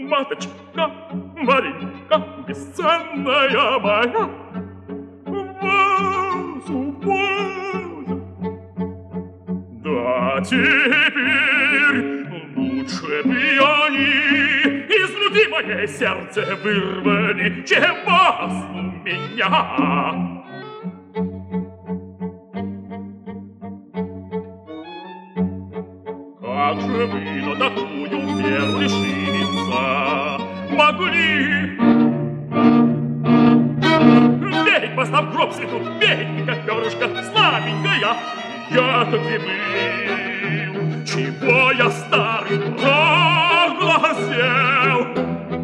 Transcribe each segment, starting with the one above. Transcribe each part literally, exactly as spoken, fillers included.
маточка, Маринка, бесценная моя, вазу, вазу. Да теперь лучше бы они из груди моей сердце вырвали, чем вас у меня. Как же вы на такую меру решиться могли? Верить вас там гроб свету, верить, как перышко слабенькая. Я-то где был, чего я старый проглазел?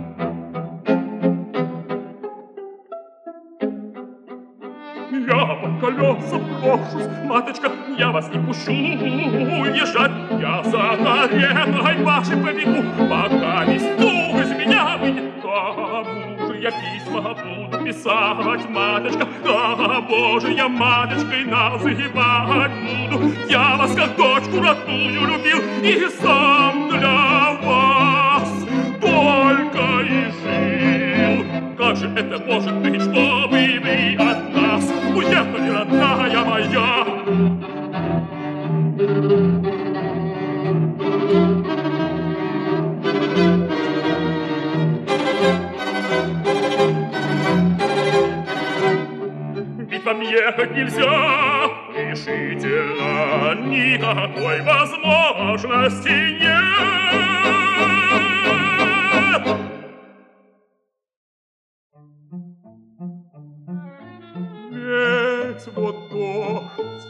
Я под колеса брошусь, маточка, я вас не пущу уезжать. Я за каретой вашей побегу, пока вестух из меня выйдет. Кому же я письма буду писать, маточка? Кого же я маточкой называть буду? Я вас как дочку родную любил и сам для вас только и жил. Как же это может быть, чтобы вы от нас уехали, родная моя? Ведь вам ехать нельзя решительно, никакой возможности нет. Ведь вот дождь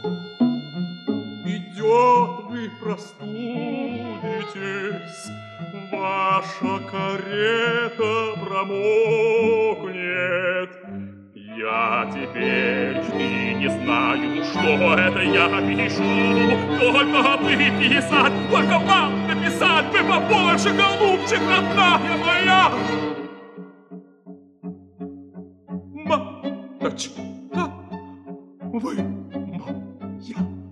идет, вы простудитесь, ваша карета промокнет. Я теперь и не знаю, что это я пишу. Только бы писать, только вам написать бы побольше, голубчик, родная моя. Маточка, вы моя.